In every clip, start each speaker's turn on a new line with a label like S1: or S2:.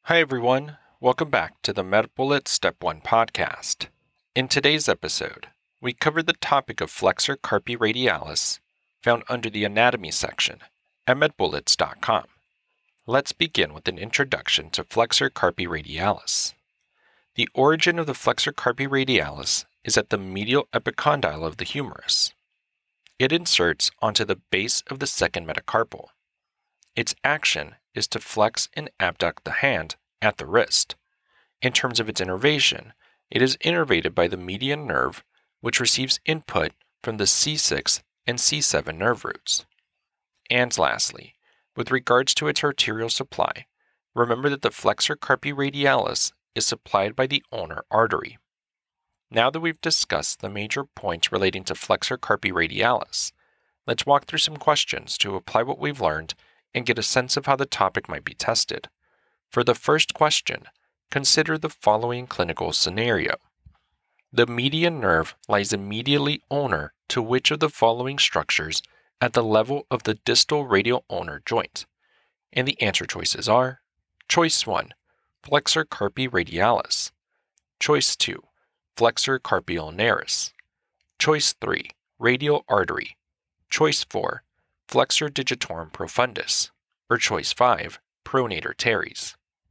S1: Hi everyone, welcome back to the MedBullets Step 1 podcast. In today's episode, we cover the topic of flexor carpi radialis, found under the anatomy section at medbullets.com. Let's begin with an introduction to flexor carpi radialis. The origin of the flexor carpi radialis is at the medial epicondyle of the humerus. It inserts onto the base of the second metacarpal. Its action is to flex and abduct the hand at the wrist. In terms of its innervation, it is innervated by the median nerve, which receives input from the C6 and C7 nerve roots. And lastly, with regards to its arterial supply, remember that the flexor carpi radialis is supplied by the ulnar artery. Now that we've discussed the major points relating to flexor carpi radialis, let's walk through some questions to apply what we've learned and get a sense of how the topic might be tested. For the first question, consider the following clinical scenario. The median nerve lies immediately ulnar to which of the following structures at the level of the distal radial ulnar joint? And the answer choices are: Choice 1, flexor carpi radialis. Choice 2, flexor carpi ulnaris. Choice 3, radial artery. Choice 4, flexor digitorum profundus, or choice 5, pronator teres.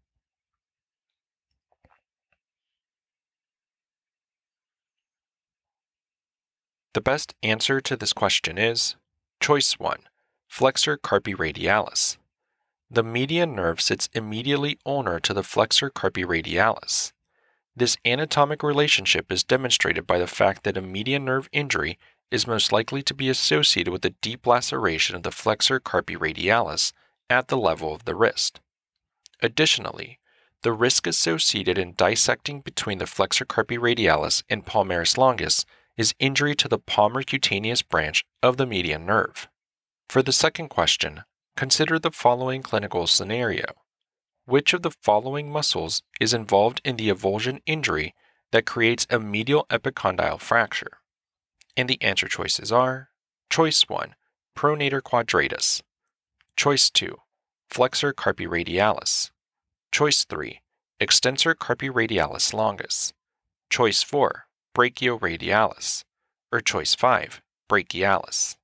S1: The best answer to this question is choice 1, flexor carpi radialis. The median nerve sits immediately ulnar to the flexor carpi radialis. This anatomic relationship is demonstrated by the fact that a median nerve injury is most likely to be associated with a deep laceration of the flexor carpi radialis at the level of the wrist. Additionally, the risk associated in dissecting between the flexor carpi radialis and palmaris longus is injury to the palmar cutaneous branch of the median nerve. For the second question, consider the following clinical scenario. Which of the following muscles is involved in the avulsion injury that creates a medial epicondyle fracture? And the answer choices are: Choice 1, pronator quadratus. Choice 2, flexor carpi radialis. Choice 3, extensor carpi radialis longus. Choice 4, brachioradialis. Or choice 5, brachialis.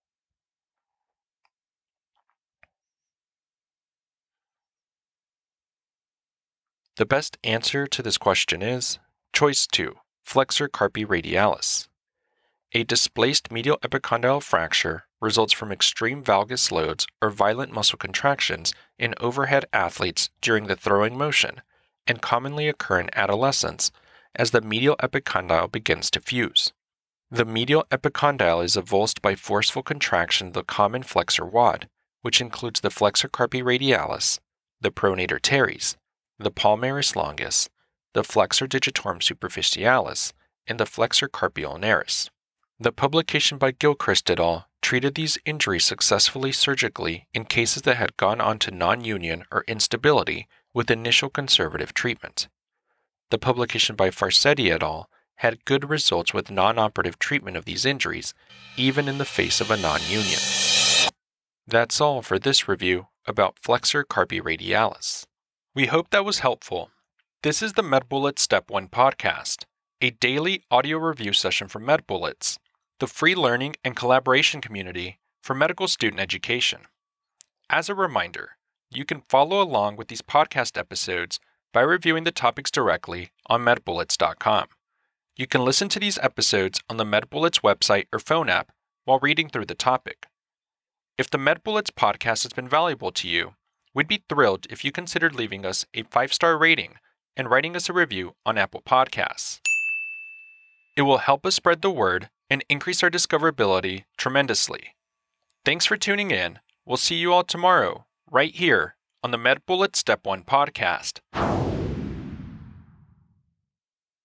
S1: The best answer to this question is choice 2, flexor carpi radialis. A displaced medial epicondyle fracture results from extreme valgus loads or violent muscle contractions in overhead athletes during the throwing motion and commonly occur in adolescence as the medial epicondyle begins to fuse. The medial epicondyle is avulsed by forceful contraction of the common flexor wad, which includes the flexor carpi radialis, the pronator teres, the palmaris longus, the flexor digitorum superficialis, and the flexor carpi ulnaris. The publication by Gilchrist et al. Treated these injuries successfully surgically in cases that had gone on to non-union or instability with initial conservative treatment. The publication by Farsetti et al. Had good results with non-operative treatment of these injuries, even in the face of a non-union. That's all for this review about flexor carpi radialis. We hope that was helpful. This is the MedBullets Step 1 podcast, a daily audio review session from MedBullets, the free learning and collaboration community for medical student education. As a reminder, you can follow along with these podcast episodes by reviewing the topics directly on medbullets.com. You can listen to these episodes on the MedBullets website or phone app while reading through the topic. If the MedBullets podcast has been valuable to you, we'd be thrilled if you considered leaving us a 5-star rating and writing us a review on Apple Podcasts. It will help us spread the word and increase our discoverability tremendously. Thanks for tuning in. We'll see you all tomorrow, right here on the MedBullets Step 1 podcast.